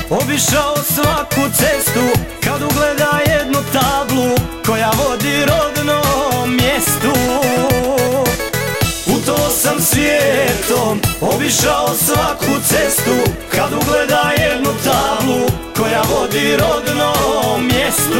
obišao svaku cestu, kad ugleda jednu tablu koja vodi rodnom mjestu. Putovao sam svijetom, obišao svaku cestu, kad ugleda jednu tablu koja vodi rodnom mjestu.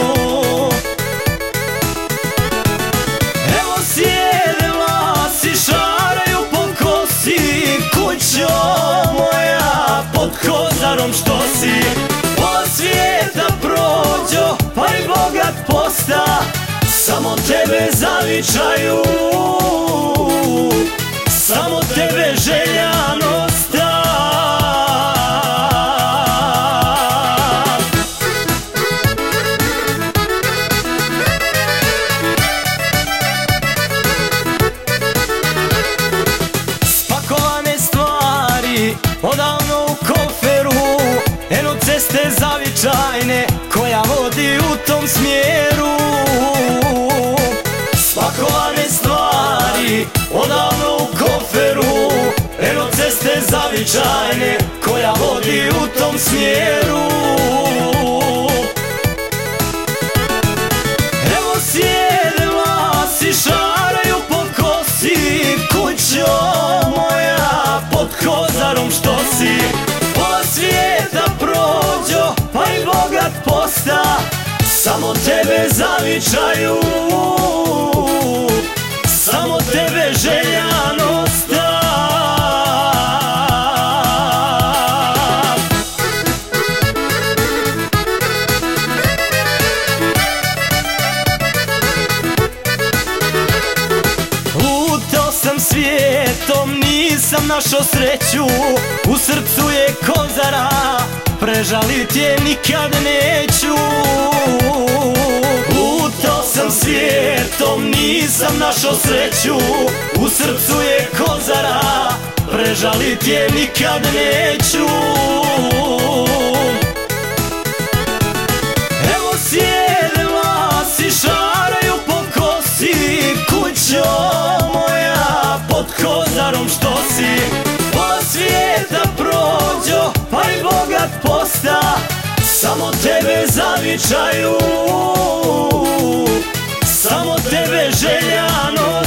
Evo sjede vlasi, šaraju po kosi, kućo moja pod kozarom što si. Pola svijeta prođo, pa i bogat posta, samo tebe zavičaju, samo tebe željano sta. Spakovane stvari odavno u koferu, eno ceste zavičajne koja vodi u tom smjeru. Spakovane stvari odavno u koferu, eno ceste zavičajne koja vodi u tom smjeru. Evo sjede vlasi, šaraju po kosi, kućo moja pod kozarom što si. Pola svijeta prođo, pa i bogat posta, samo tebe zavičaju, samo tebe željano sta. Lutao sam svijetom, nisam našao sreću, u srcu je kozara, prežalit je nikad neću. Lutao sam svijetom, nisam našao sreću, u srcu je kozara, prežalit je nikad neću. Evo sjede vlasi, šaraju po kosi, kućo moja pod kozarom što si. Pola svijeta prođo, pa i bogat posta, samo tebe zavičaju, samo tebe željano